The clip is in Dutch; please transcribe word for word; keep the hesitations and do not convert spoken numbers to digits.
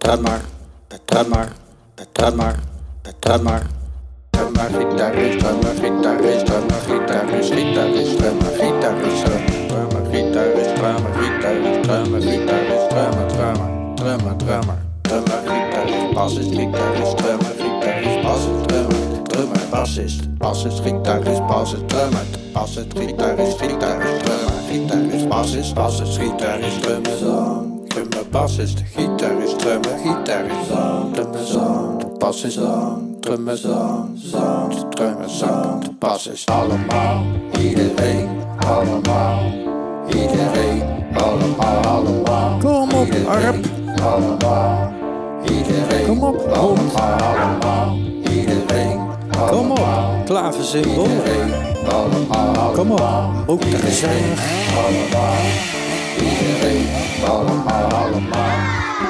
drummer, de drummer, de drummer, de drummer. Drummer, gitarist, drummer, gitarist, drummer, gitarist, gitarist, drummer, gitarist, drummer, gitarist, drummer, gitarist, drummer, gitarist, drummer, drummer, drummer, drummer, drummer, gitarist, bassist, gitarist, drummer, gitarist, bassist, drummer, drummer, bassist, bassist, gitarist, bassist, drummer, bassist, gitarist, gitarist, drummer, gitarist, bassist, bassist, gitarist, drummer, zang, drummer, bassist, gitarist, drummer, gitarist, zang, drummer, zang, bassist, zang. Drummer, zang, zang, drummer, zang, de bassist. Allemaal, iedereen, allemaal, iedereen, allemaal, allemaal. Kom op, Arp. Allemaal, iedereen. Kom op, hond. Allemaal, iedereen. Kom op, klaversymbol. Iedereen, allemaal, Kom op, motorgezellig. allemaal, iedereen, allemaal, allemaal.